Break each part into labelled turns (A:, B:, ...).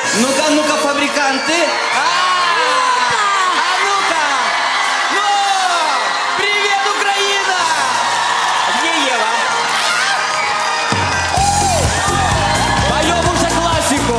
A: Ну-ка, ну-ка, фабриканты. Ну-ка. Ну, привет, Украина. Где Ева? Поем уже классику.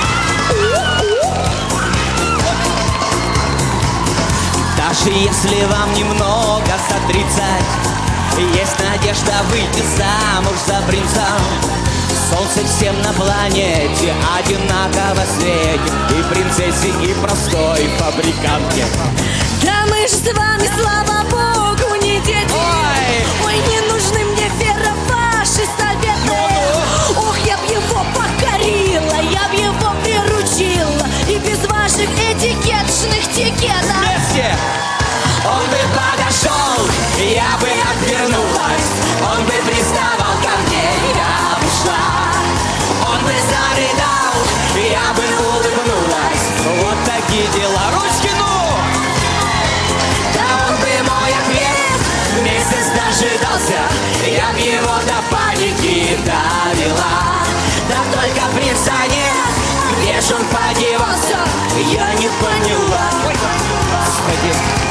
A: Даже если вам немного за 30, есть надежда выйти замуж за принца. Солнце всем на планете одинаково светит, и принцессе, и простой фабрикантке.
B: Да мы ж с вами, слава богу, не дети. Ой, не нужны мне, Вера, ваши советы. Ох, я б его покорила, я б его приручила, и без ваших этикеточных тикетов.
A: Вместе!
C: Он бы подошел, я бы отвернулась. Он бы приставал ко мне, я бы шла. Он бы зарыдал, я бы улыбнулась.
A: Вот такие дела. Ручки, ну!
C: Да он бы мой ответ месяц дожидался. Я б его до паники довела. Да только принца нет, где ж он подевался? Я не поняла.
A: Господи.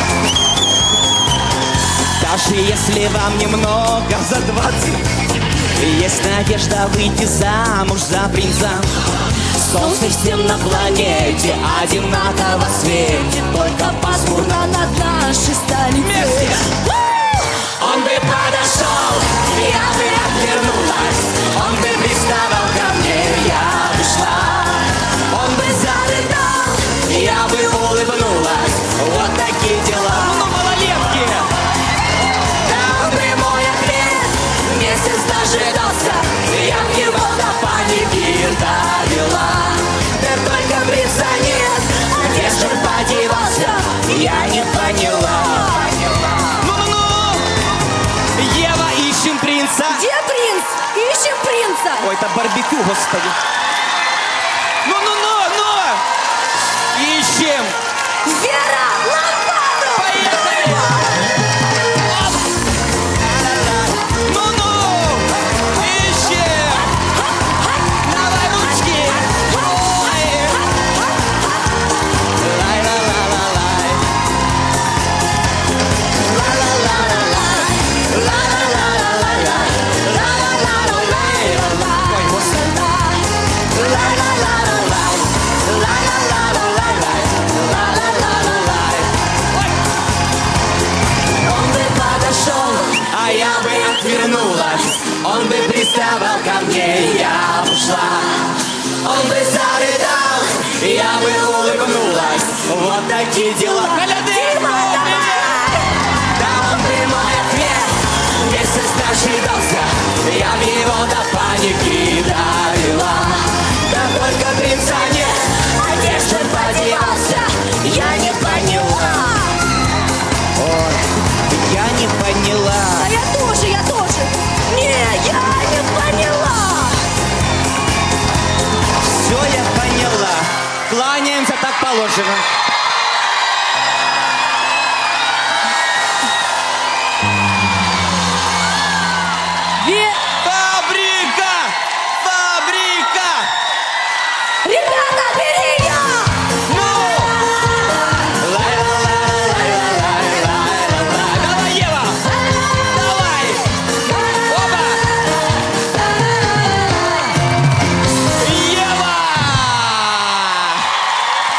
A: Даже если вам немного за 20, есть надежда выйти замуж за принца. Солнце всем на планете одинаково светит,
B: Только пасмурно над нашей столицей.
A: вместе!
C: Он бы подошел, я бы отвернулась. Он бы приставал ко мне, я бы шла. Он бы зарыдал, я бы улыбнулась. Вот такие дела.
A: Ну, малолетки!
C: Да он бы мой ответ месяц дожидался. Я б его до паники довела. Да только принца нет, где ж он подевался? Я не поняла.
A: Ну-ну-ну! Ева, ищем принца!
B: Где принц? Ищем принца.
A: Ой, это барбекю, господи! Ну-ну-ну-ну! Ищем!
B: Вера, лампаду.
A: Поехали! Оп! Ну-ну! Ищем! Давай ручки! Ой! Лай-ла-ла-ла-лай! Ой, господи!
C: Он бы подошел, а я бы отвернулась. Он бы приставал ко мне, я бы шла. Он бы зарыдал, я бы улыбнулась. Вот такие дела.
A: Колядырку!
C: Да он бы мой ответ месяц дожидался. Я б его до паники довела. Да только принца нет, а где ж он подевался? Я не поняла.
A: Я не поняла.
B: А я тоже, я тоже. Не, я не поняла.
A: Все я поняла. Кланяемся, так положено.